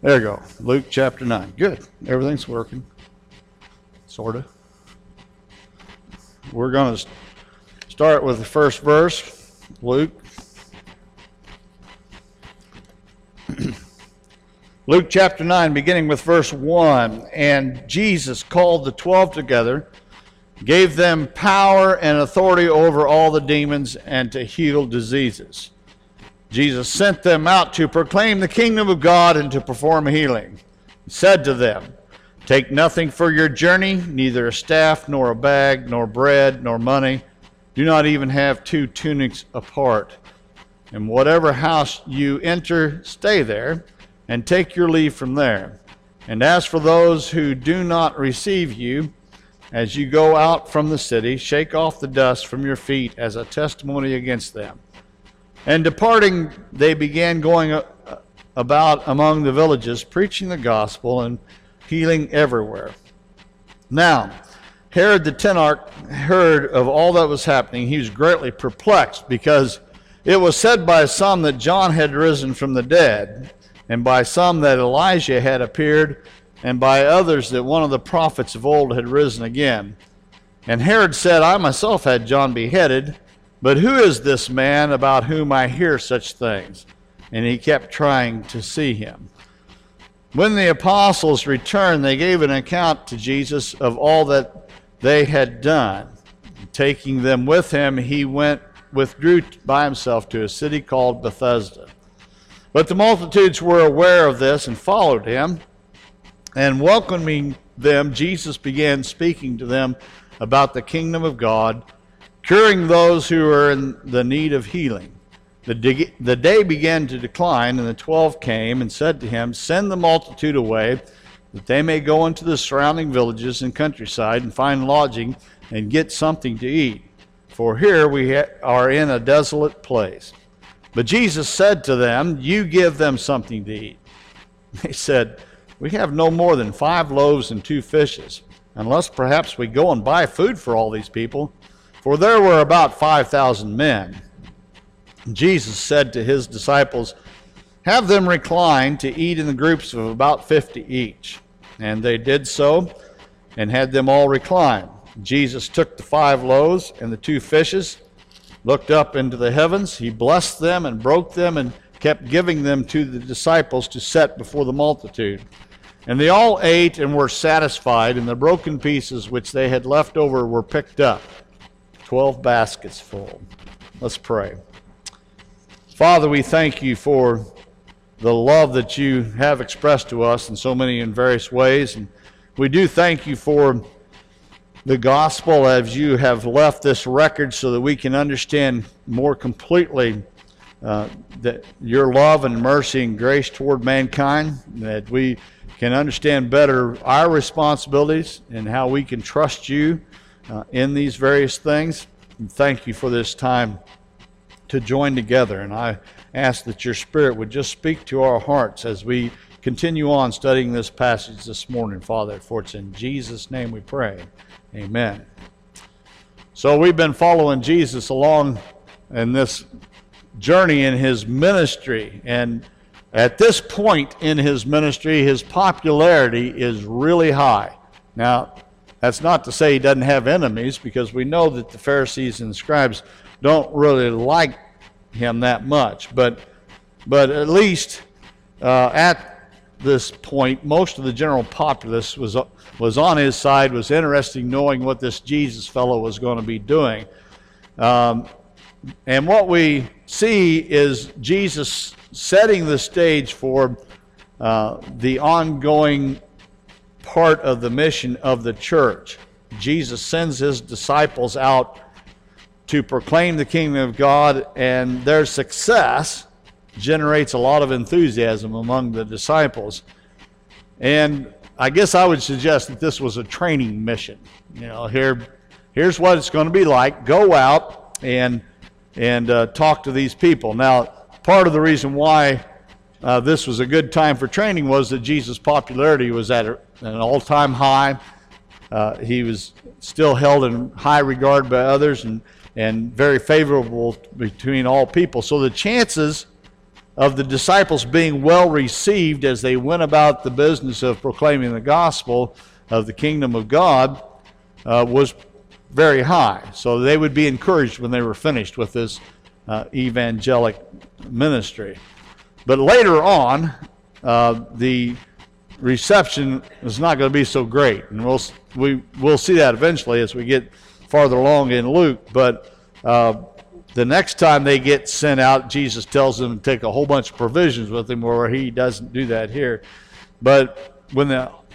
There you go. Luke chapter 9. Good. Everything's working. Sort of. We're going to start with the first verse. Luke. Luke chapter 9, beginning with verse 1. And Jesus called the 12 together, gave them power and authority over all the demons and to heal diseases. Jesus sent them out to proclaim the kingdom of God and to perform healing. He said to them, "Take nothing for your journey, neither a staff, nor a bag, nor bread, nor money. Do not even have 2 tunics apart. And whatever house you enter, stay there, and take your leave from there. And as for those who do not receive you, as you go out from the city, shake off the dust from your feet as a testimony against them." And departing, they began going about among the villages, preaching the gospel and healing everywhere. Now, Herod the Tetrarch heard of all that was happening. He was greatly perplexed, because it was said by some that John had risen from the dead, and by some that Elijah had appeared, and by others that one of the prophets of old had risen again. And Herod said, "I myself had John beheaded, but who is this man about whom I hear such things?" And he kept trying to see him. When the apostles returned, they gave an account to Jesus of all that they had done. Taking them with him, he withdrew by himself to a city called Bethsaida. But the multitudes were aware of this and followed him. And welcoming them, Jesus began speaking to them about the kingdom of God, curing those who were in the need of healing. The day began to decline, and the 12 came and said to him, "Send the multitude away, that they may go into the surrounding villages and countryside and find lodging and get something to eat. For here we are in a desolate place." But Jesus said to them, "You give them something to eat." They said, "We have no more than 5 loaves and 2 fishes, unless perhaps we go and buy food for all these people." For there were about 5,000 men. Jesus said to his disciples, "Have them recline to eat in the groups of about 50 each." And they did so, and had them all recline. Jesus took the 5 loaves and the 2 fishes, looked up into the heavens, he blessed them and broke them, and kept giving them to the disciples to set before the multitude. And they all ate and were satisfied, and the broken pieces which they had left over were picked up, 12 baskets full. Let's pray. Father, we thank you for the love that you have expressed to us in so many and various ways. And we do thank you for the gospel as you have left this record so that we can understand more completely that your love and mercy and grace toward mankind, that we can understand better our responsibilities and how we can trust you in these various things. And thank you for this time to join together. And I ask that your Spirit would just speak to our hearts as we continue on studying this passage this morning, Father. For it's in Jesus' name we pray. Amen. So we've been following Jesus along in this journey in his ministry. And at this point in his ministry, his popularity is really high. Now, that's not to say he doesn't have enemies, because we know that the Pharisees and scribes don't really like him that much. But at least at this point, most of the general populace was on his side, was interested in knowing what this Jesus fellow was going to be doing. And what we see is Jesus setting the stage for the ongoing part of the mission of the church. Jesus sends his disciples out to proclaim the kingdom of God, and their success generates a lot of enthusiasm among the disciples. And I guess I would suggest that this was a training mission. You know, here's what it's going to be like. Go out and talk to these people. Now, part of the reason why this was a good time for training was that Jesus' popularity was at an all-time high. He was still held in high regard by others and very favorable between all people. So the chances of the disciples being well received as they went about the business of proclaiming the gospel of the kingdom of God was very high. So they would be encouraged when they were finished with this evangelic ministry. But later on, the reception is not going to be so great, and we'll see that eventually as we get farther along in Luke. But the next time they get sent out, Jesus tells them to take a whole bunch of provisions with them, where he doesn't do that here. But when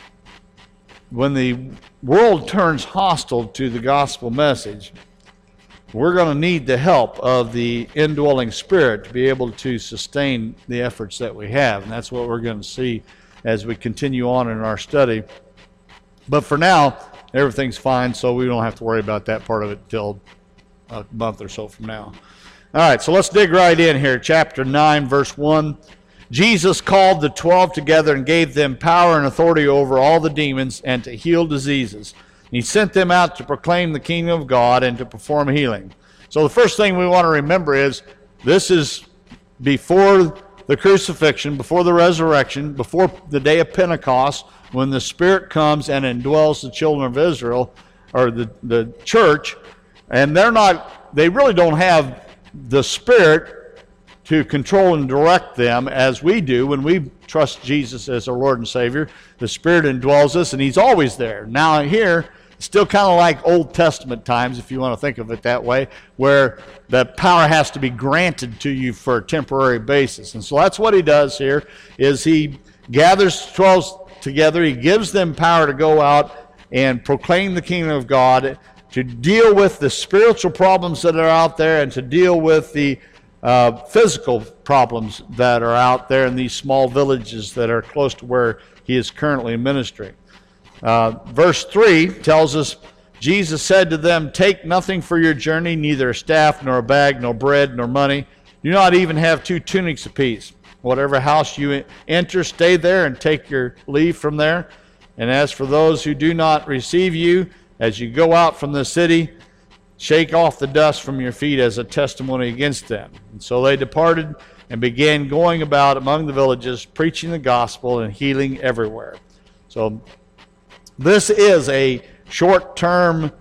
the world turns hostile to the gospel message, we're going to need the help of the indwelling Spirit to be able to sustain the efforts that we have. And that's what we're going to see as we continue on in our study. But for now, everything's fine, so we don't have to worry about that part of it till a month or so from now. All right, so let's dig right in here. Chapter 9, verse 1. Jesus called the 12 together and gave them power and authority over all the demons and to heal diseases. He sent them out to proclaim the kingdom of God and to perform healing. So the first thing we want to remember is this is before the crucifixion, before the resurrection, before the day of Pentecost, when the Spirit comes and indwells the children of Israel, or the church, and they really don't have the Spirit to control and direct them as we do when we trust Jesus as our Lord and Savior. The Spirit indwells us, and He's always there. Now here, it's still kind of like Old Testament times, if you want to think of it that way, where the power has to be granted to you for a temporary basis. And so that's what He does here, is He gathers 12 together. He gives them power to go out and proclaim the kingdom of God, to deal with the spiritual problems that are out there, and to deal with the physical problems that are out there in these small villages that are close to where He is currently ministering. Verse 3 tells us, Jesus said to them, "Take nothing for your journey, neither a staff, nor a bag, nor bread, nor money. Do not even have 2 tunics apiece. Whatever house you enter, stay there and take your leave from there. And as for those who do not receive you, as you go out from the city, shake off the dust from your feet as a testimony against them." And so they departed and began going about among the villages, preaching the gospel and healing everywhere. So this is a short-term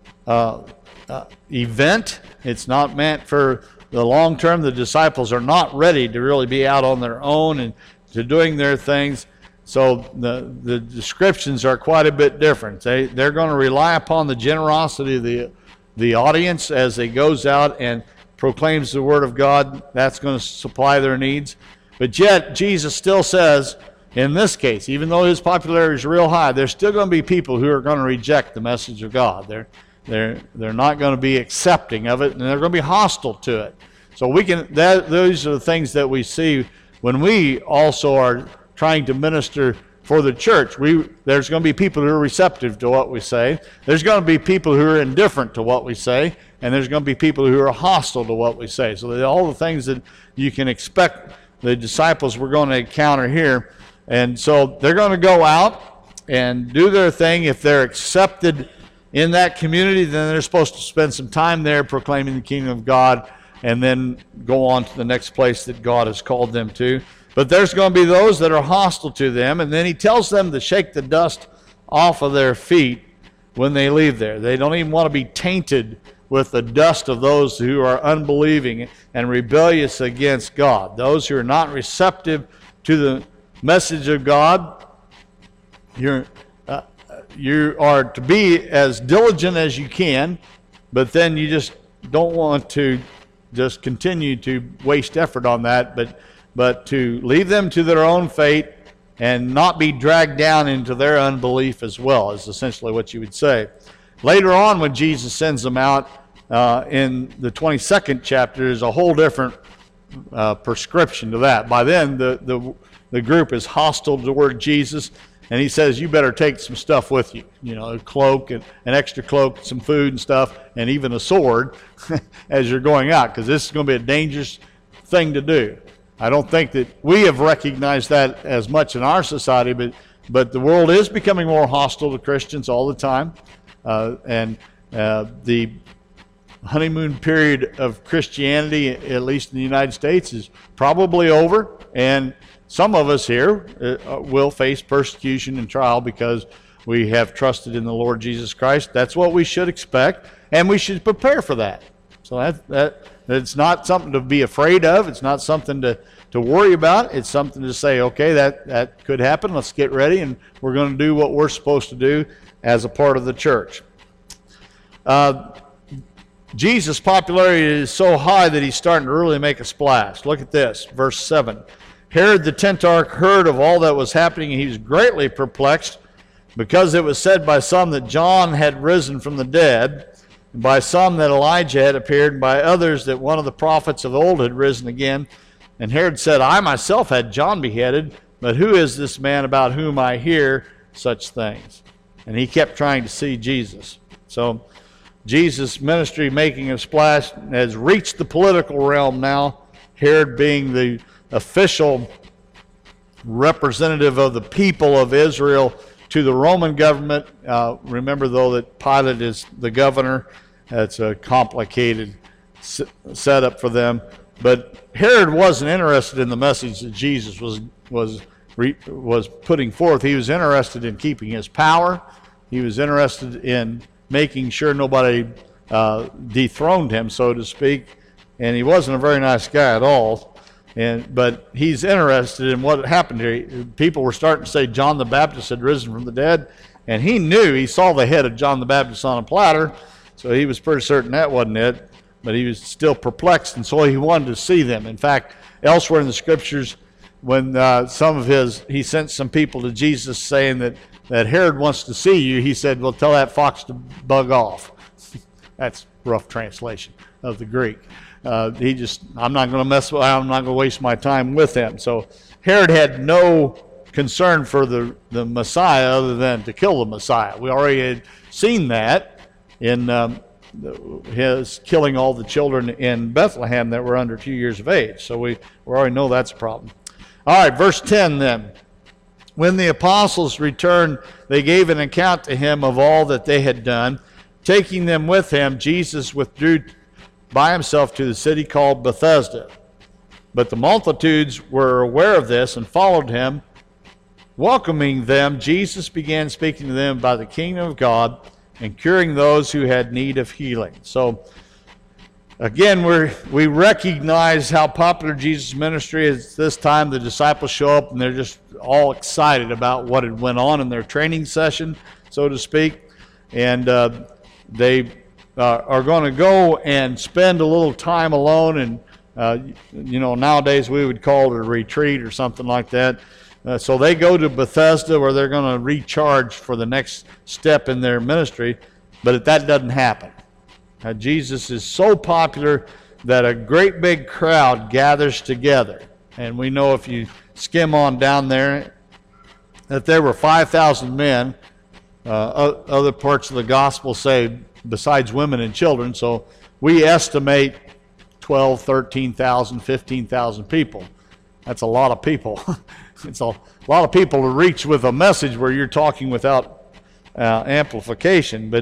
event. It's not meant for the long term. The disciples are not ready to really be out on their own and to doing their things. So the descriptions are quite a bit different. They're going to rely upon the generosity of the audience as it goes out and proclaims the word of God. That's going to supply their needs. But yet, Jesus still says, in this case, even though His popularity is real high, there's still going to be people who are going to reject the message of God. They're not going to be accepting of it, and they're going to be hostile to it. So those are the things that we see when we also are trying to minister for the church. There's going to be people who are receptive to what we say. There's going to be people who are indifferent to what we say, and there's going to be people who are hostile to what we say. So all the things that you can expect the disciples were going to encounter here. And so they're going to go out and do their thing. If they're accepted in that community, then they're supposed to spend some time there proclaiming the kingdom of God and then go on to the next place that God has called them to. But there's going to be those that are hostile to them, and then He tells them to shake the dust off of their feet when they leave there. They don't even want to be tainted with the dust of those who are unbelieving and rebellious against God. Those who are not receptive to the message of God, you are to be as diligent as you can, but then you just don't want to just continue to waste effort on that, but to leave them to their own fate and not be dragged down into their unbelief as well, is essentially what you would say. Later on, when Jesus sends them out in the 22nd chapter, there's a whole different prescription to that. By then, the group is hostile toward Jesus, and He says, you better take some stuff with you, a cloak, and an extra cloak, some food and stuff, and even a sword as you're going out, because this is going to be a dangerous thing to do. I don't think that we have recognized that as much in our society, but the world is becoming more hostile to Christians all the time, and the honeymoon period of Christianity, at least in the United States, is probably over, and some of us here will face persecution and trial because we have trusted in the Lord Jesus Christ. That's what we should expect, and we should prepare for that. So it's not something to be afraid of. It's not something to worry about. It's something to say, okay, that could happen. Let's get ready, and we're going to do what we're supposed to do as a part of the church. Jesus' popularity is so high that he's starting to really make a splash. Look at this, verse 7. Herod the Tetrarch heard of all that was happening, and he was greatly perplexed, because it was said by some that John had risen from the dead, and by some that Elijah had appeared, and by others that one of the prophets of old had risen again. And Herod said, I myself had John beheaded, but who is this man about whom I hear such things? And he kept trying to see Jesus. So Jesus' ministry making a splash has reached the political realm now, Herod being the official representative of the people of Israel to the Roman government. Remember, though, that Pilate is the governor. That's a complicated setup for them. But Herod wasn't interested in the message that Jesus was putting forth. He was interested in keeping his power. He was interested in making sure nobody dethroned him, so to speak. And he wasn't a very nice guy at all. But he's interested in what happened here. People were starting to say John the Baptist had risen from the dead, and he saw the head of John the Baptist on a platter, so he was pretty certain that wasn't it, but he was still perplexed, and so he wanted to see them. In fact, elsewhere in the scriptures, when he sent some people to Jesus saying that Herod wants to see you, he said, well, tell that fox to bug off. That's rough translation of the Greek. I'm not going to waste my time with him. So Herod had no concern for the Messiah other than to kill the Messiah. We already had seen that in his killing all the children in Bethlehem that were under 2 years of age. So we already know that's a problem. All right, verse 10 then. When the apostles returned, they gave an account to him of all that they had done. Taking them with him, Jesus withdrew by himself to the city called Bethesda. But the multitudes were aware of this and followed him. Welcoming them, Jesus began speaking to them about the kingdom of God and curing those who had need of healing. So again, we recognize how popular Jesus' ministry is. This time the disciples show up and they're just all excited about what had went on in their training session, so to speak. And they are going to go and spend a little time alone, and nowadays we would call it a retreat or something like that. So they go to Bethesda where they're going to recharge for the next step in their ministry, but that doesn't happen. Jesus is so popular that a great big crowd gathers together, and we know if you skim on down there that there were 5,000 men. Other parts of the gospel say besides women and children, so we estimate 12, 13,000, 15,000 people. That's a lot of people. It's a lot of people to reach with a message where you're talking without amplification.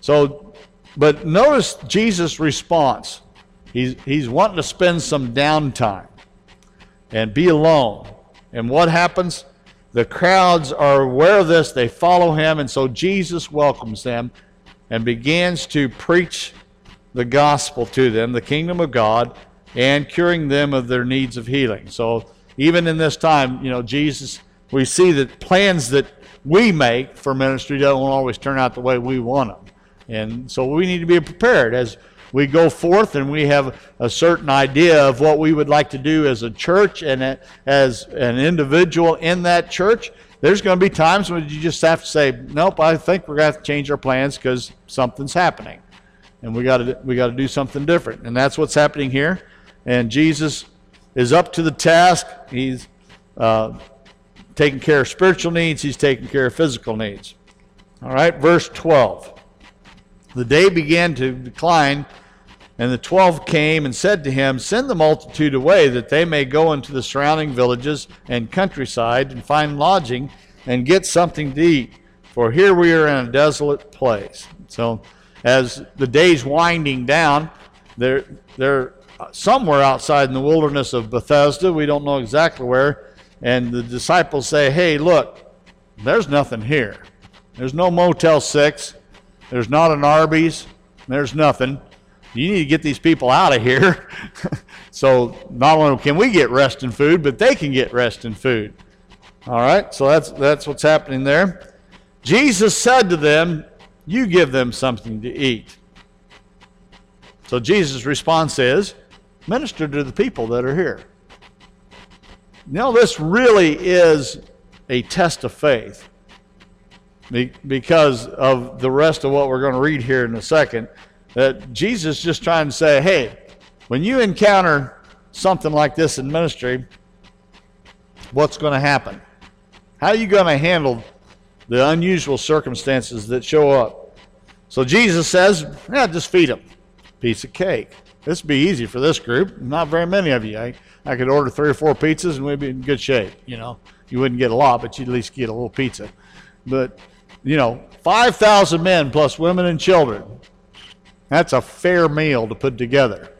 But notice Jesus' response. He's wanting to spend some downtime and be alone. And what happens? The crowds are aware of this. They follow him, and so Jesus welcomes them and begins to preach the gospel to them, the kingdom of God, and curing them of their needs of healing. So even in this time, Jesus, we see that plans that we make for ministry don't always turn out the way we want them. And so we need to be prepared as we go forth, and we have a certain idea of what we would like to do as a church and as an individual in that church. There's going to be times when you just have to say, nope, I think we're going to have to change our plans because something's happening. And we got to do something different. And that's what's happening here. And Jesus is up to the task. He's taking care of spiritual needs. He's taking care of physical needs. All right, verse 12. The day began to decline, and the 12 came and said to him, send the multitude away, that they may go into the surrounding villages and countryside and find lodging and get something to eat, for here we are in a desolate place. So as the day's winding down, they're somewhere outside in the wilderness of Bethesda. We don't know exactly where. And the disciples say, hey, look, there's nothing here. There's no Motel 6. There's not an Arby's. There's nothing. You need to get these people out of here. So not only can we get rest and food, but they can get rest and food. All right, so that's what's happening there. Jesus said to them, you give them something to eat. So Jesus' response is, minister to the people that are here. You know, this really is a test of faith because of the rest of what we're going to read here in a second. That Jesus is just trying to say, hey, when you encounter something like this in ministry, what's going to happen? How are you going to handle the unusual circumstances that show up? So Jesus says, yeah, just feed them. Piece of cake. This would be easy for this group. Not very many of you. I could order 3 or 4 pizzas and we'd be in good shape. You know, you wouldn't get a lot, but you'd at least get a little pizza. But, 5,000 men plus women and children. That's a fair meal to put together.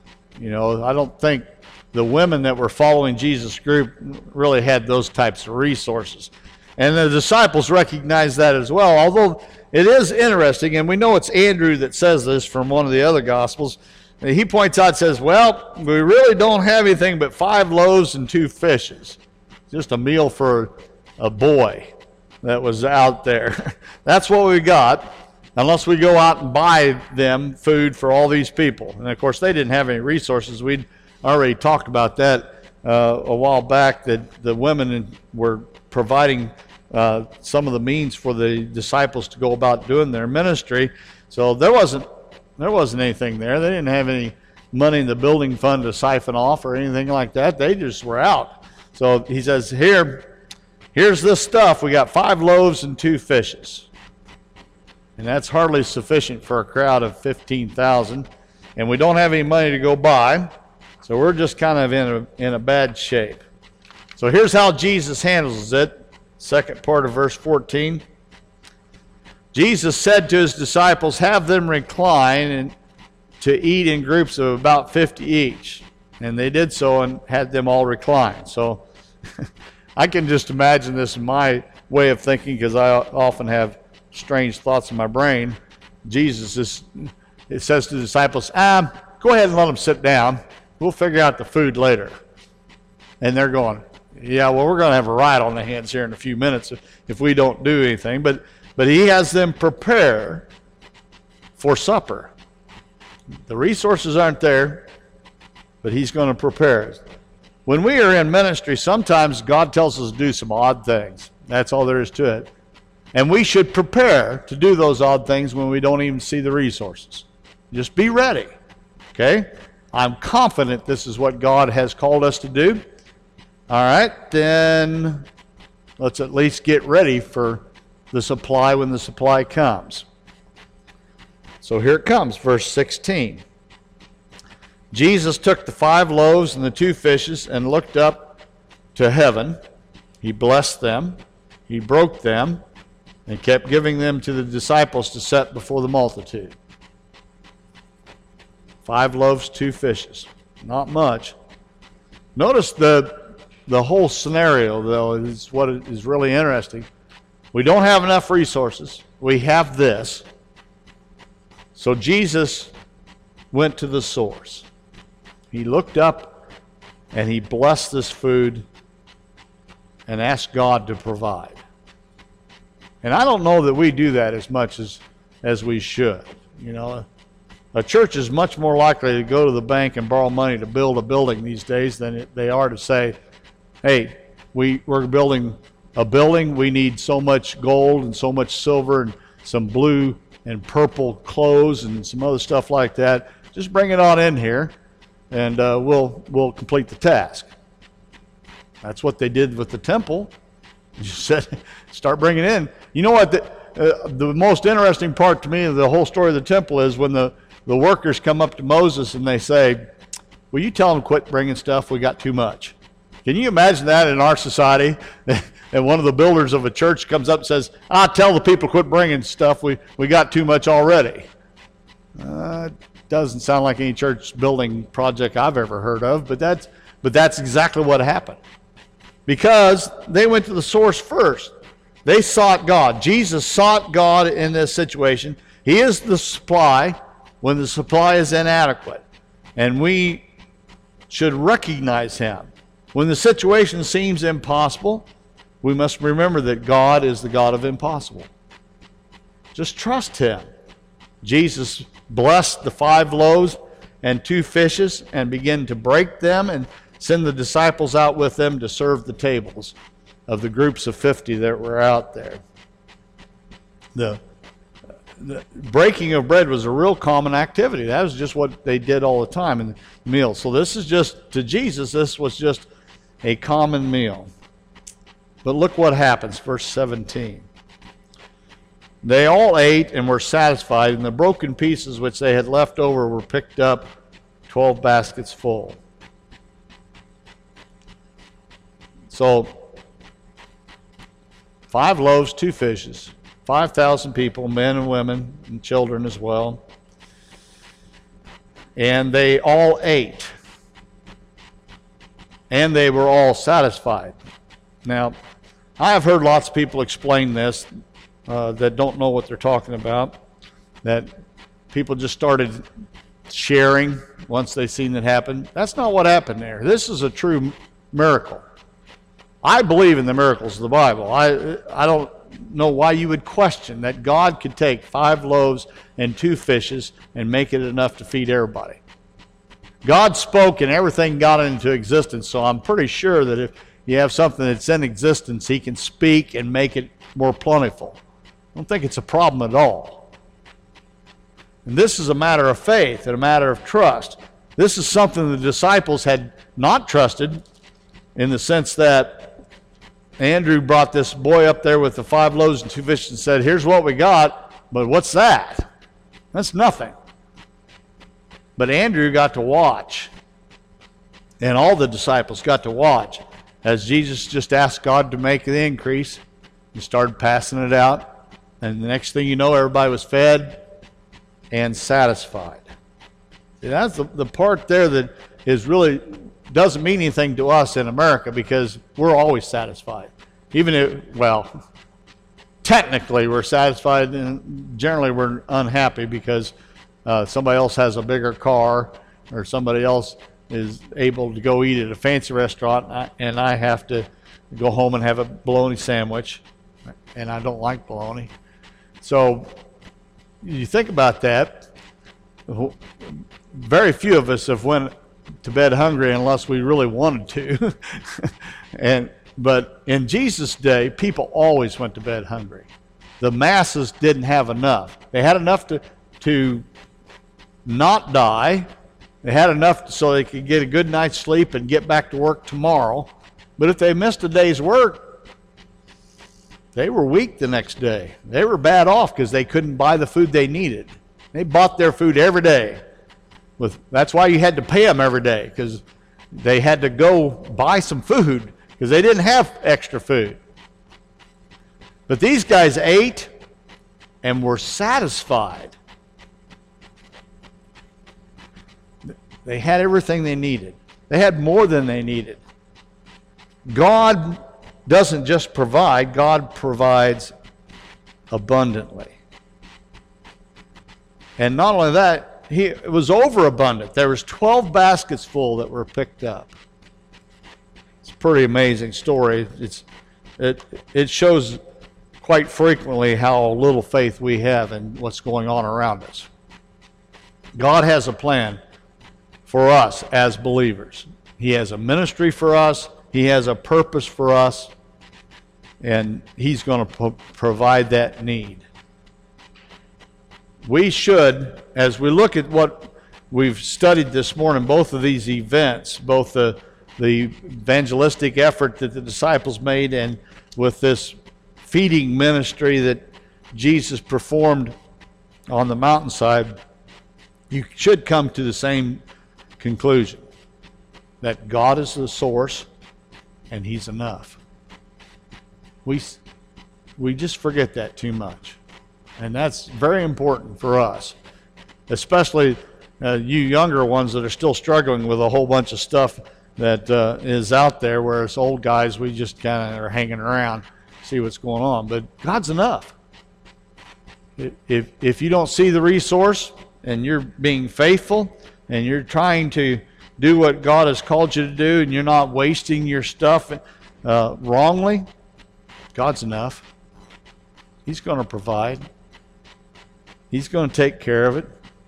I don't think the women that were following Jesus' group really had those types of resources. And the disciples recognized that as well, although it is interesting, and we know it's Andrew that says this from one of the other Gospels. He points out, says, well, we really don't have anything but 5 loaves and 2 fishes. Just a meal for a boy that was out there. That's what we got, unless we go out and buy them food for all these people. And, of course, they didn't have any resources. We'd already talked about that a while back, that the women were providing some of the means for the disciples to go about doing their ministry. So there wasn't anything there. They didn't have any money in the building fund to siphon off or anything like that. They just were out. So he says, here's this stuff. We got 5 loaves and 2 fishes. And that's hardly sufficient for a crowd of 15,000. And we don't have any money to go buy. So we're just kind of in a bad shape. So here's how Jesus handles it. Second part of verse 14. Jesus said to his disciples, have them recline and to eat in groups of about 50 each. And they did so and had them all recline. So I can just imagine this in my way of thinking, because I often have strange thoughts in my brain. It says to the disciples, go ahead and let them sit down. We'll figure out the food later. And they're going, yeah, well, we're going to have a riot on the hands here in a few minutes if we don't do anything. But he has them prepare for supper. The resources aren't there, but he's going to prepare. When we are in ministry, sometimes God tells us to do some odd things. That's all there is to it. And we should prepare to do those odd things when we don't even see the resources. Just be ready, okay? I'm confident this is what God has called us to do. All right, then let's at least get ready for the supply when the supply comes. So here it comes, verse 16. Jesus took the 5 loaves and the 2 fishes and looked up to heaven. He blessed them. He broke them and kept giving them to the disciples to set before the multitude. 5 loaves, 2 fishes. Not much. Notice the whole scenario, though, is what is really interesting. We don't have enough resources. We have this. So Jesus went to the source. He looked up and he blessed this food and asked God to provide. And I don't know that we do that as much as we should. A church is much more likely to go to the bank and borrow money to build a building these days than they are to say, hey, we're building a building. We need so much gold and so much silver and some blue and purple clothes and some other stuff like that. Just bring it on in here, and we'll complete the task. That's what they did with the temple. You said, start bringing in. You know what? The most interesting part to me of the whole story of the temple is when the workers come up to Moses and they say, will you tell them quit bringing stuff? We got too much. Can you imagine that in our society? And one of the builders of a church comes up and says, tell the people quit bringing stuff. We got too much already. Doesn't sound like any church building project I've ever heard of, but that's exactly what happened. Because they went to the source first. They sought God. Jesus sought God in this situation. He is the supply when the supply is inadequate. And we should recognize him. When the situation seems impossible, we must remember that God is the God of impossible. Just trust him. Jesus blessed the 5 loaves and 2 fishes and began to break them and send the disciples out with them to serve the tables of the groups of 50 that were out there. The breaking of bread was a real common activity. That was just what they did all the time in the meal. So this is just, to Jesus, this was just a common meal. But look what happens, verse 17. They all ate and were satisfied, and the broken pieces which they had left over were picked up, 12 baskets full. So, 5 loaves, 2 fishes, 5,000 people, men and women and children as well. And they all ate. And they were all satisfied. Now, I have heard lots of people explain this that don't know what they're talking about, that people just started sharing once they seen it happen. That's not what happened there. This is a true miracle. I believe in the miracles of the Bible. I don't know why you would question that God could take 5 loaves and 2 fishes and make it enough to feed everybody. God spoke and everything got into existence, so I'm pretty sure that if you have something that's in existence, he can speak and make it more plentiful. I don't think it's a problem at all. And this is a matter of faith and a matter of trust. This is something the disciples had not trusted, in the sense that Andrew brought this boy up there with the 5 loaves and 2 fishes and said, here's what we got, but what's that? That's nothing. But Andrew got to watch, and all the disciples got to watch as Jesus just asked God to make the increase. He started passing it out, and the next thing you know, everybody was fed and satisfied. See, that's the part there that is really doesn't mean anything to us in America, because we're always satisfied. Even if, well, technically we're satisfied, and generally we're unhappy because somebody else has a bigger car, or somebody else is able to go eat at a fancy restaurant, and I have to go home and have a bologna sandwich, and I don't like bologna. So you think about that. Very few of us have went to bed hungry unless we really wanted to. But in Jesus' day, people always went to bed hungry. The masses didn't have enough. They had enough to not die. They had enough so they could get a good night's sleep and get back to work tomorrow. But if they missed a day's work, they were weak the next day. They were bad off because they couldn't buy the food they needed. They bought their food every day. That's why you had to pay them every day, because they had to go buy some food because they didn't have extra food. But these guys ate and were satisfied. They had everything they needed. They had more than they needed. God doesn't just provide, God provides abundantly. And not only that, it was overabundant. There was 12 baskets full that were picked up. It's a pretty amazing story. It shows quite frequently how little faith we have in what's going on around us. God has a plan for us as believers. He has a ministry for us. He has a purpose for us, and he's going to provide that need. We should, as we look at what we've studied this morning, both of these events, both the evangelistic effort that the disciples made, and with this feeding ministry that Jesus performed on the mountainside, you should come to the same conclusion, that God is the source and he's enough. We just forget that too much. And that's very important for us. especially you younger ones that are still struggling with a whole bunch of stuff that is out there, where us old guys, we just kind of are hanging around, see what's going on. But God's enough. If you don't see the resource and you're being faithful and you're trying to do what God has called you to do and you're not wasting your stuff wrongly, God's enough. He's going to provide. He's going to take care of it.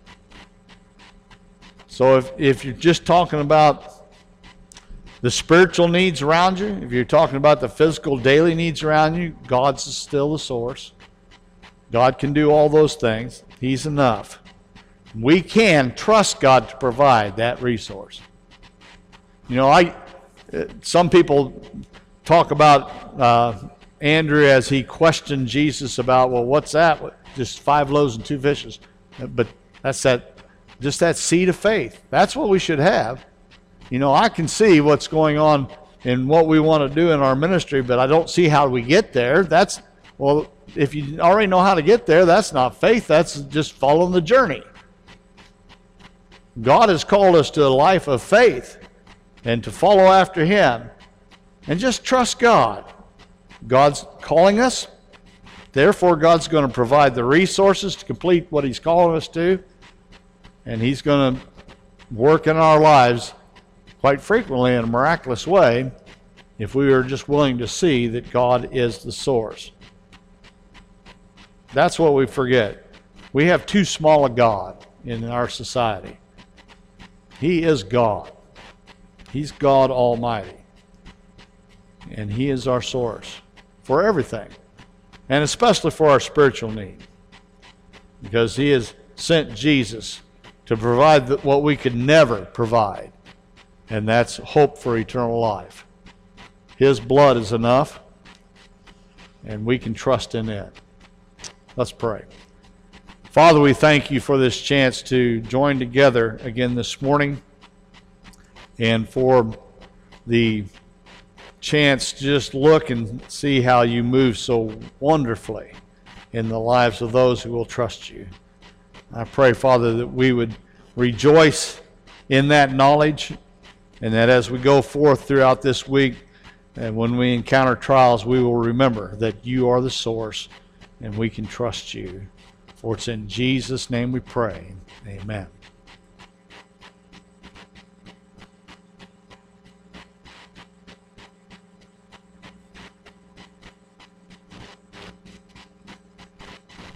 So if you're just talking about the spiritual needs around you, if you're talking about the physical daily needs around you, God's still the source. God can do all those things. He's enough. We can trust God to provide that resource. You know, some people talk about Andrew as he questioned Jesus about, well, what's that? Just 5 loaves and 2 fishes. But that's just that seed of faith. That's what we should have. You know, I can see what's going on in what we want to do in our ministry, but I don't see how we get there. Well, if you already know how to get there, that's not faith. That's just following the journey. God has called us to a life of faith and to follow after Him and just trust God. God's calling us. Therefore, God's going to provide the resources to complete what He's calling us to. And He's going to work in our lives quite frequently in a miraculous way if we are just willing to see that God is the source. That's what we forget. We have too small a God in our society. He is God. He's God Almighty. And He is our source for everything, and especially for our spiritual need, because He has sent Jesus to provide what we could never provide, and that's hope for eternal life. His blood is enough, and we can trust in it. Let's pray. Father, we thank You for this chance to join together again this morning, and for the chance to just look and see how You move so wonderfully in the lives of those who will trust You. I pray, Father, that we would rejoice in that knowledge, and that as we go forth throughout this week, and when we encounter trials, we will remember that You are the source, and we can trust You. For it's in Jesus' name we pray. Amen.